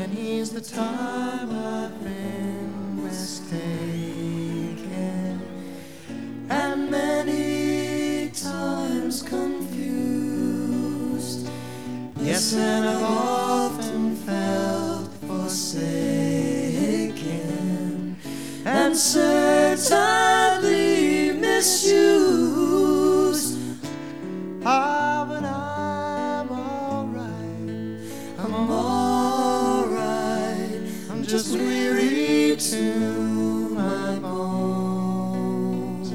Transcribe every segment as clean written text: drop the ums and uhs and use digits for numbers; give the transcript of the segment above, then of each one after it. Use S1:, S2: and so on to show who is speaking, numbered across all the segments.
S1: Many's the time I've been mistaken, and many times confused. Yes, and I've often felt forsaken and certainly misused. Ah, but I'm alright, I'm alright. I'm just weary to my bones.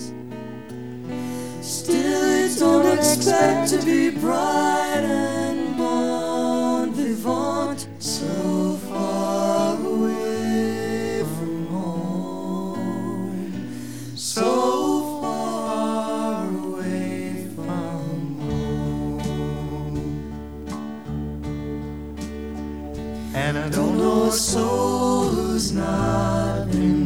S1: Still, don't expect to be bright and bon vivant, so far away from home, so far away from home. And I don't know a soul who's not been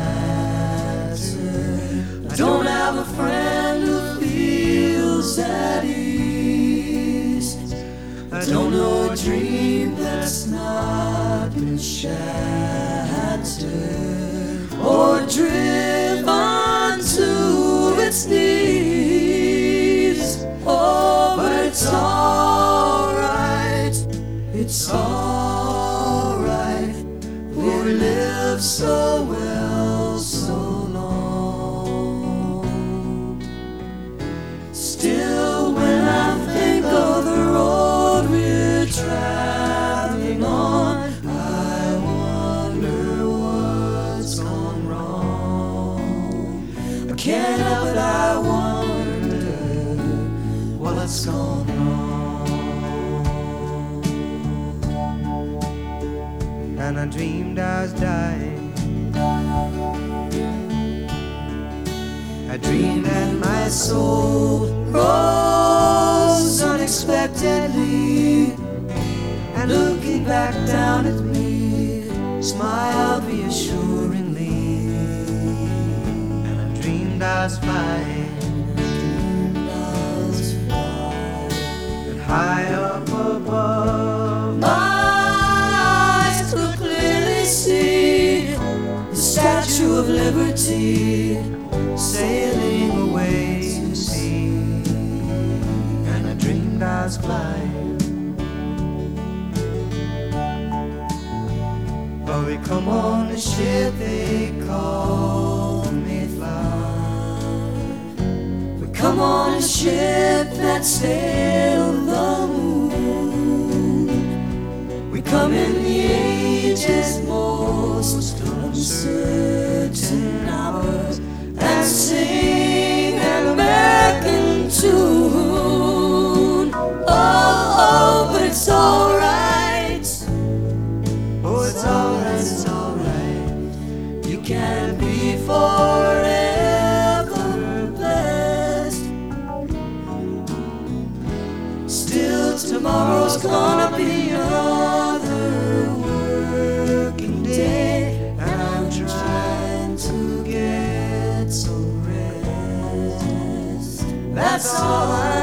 S1: battered. I don't have a friend who feels at ease. I don't know a dream that's not been shattered or driven to its knees. Oh, but it's alright, it's alright. We lived so well so long. Still, when I think of the road we're traveling on, I wonder what's gone wrong. I can't help it, I wonder what's gone wrong. And I dreamed I was dying. I dreamed that my soul rose unexpectedly, and looking back down at me, smiled reassuringly. And I dreamed I was flying, and high up above, my eyes could clearly see the Statue of Liberty sailing away to sea. And I dreamed I was flying. But we come on the ship they call Mayflower. We come on a ship that sailed the moon. We come in the age's most uncertain hours, and sing an American tune. Oh, but it's alright. Oh, it's alright, it's alright. You can be forever blessed. Still, tomorrow's gonna be another working day, and I'm trying to get some rest. That's all I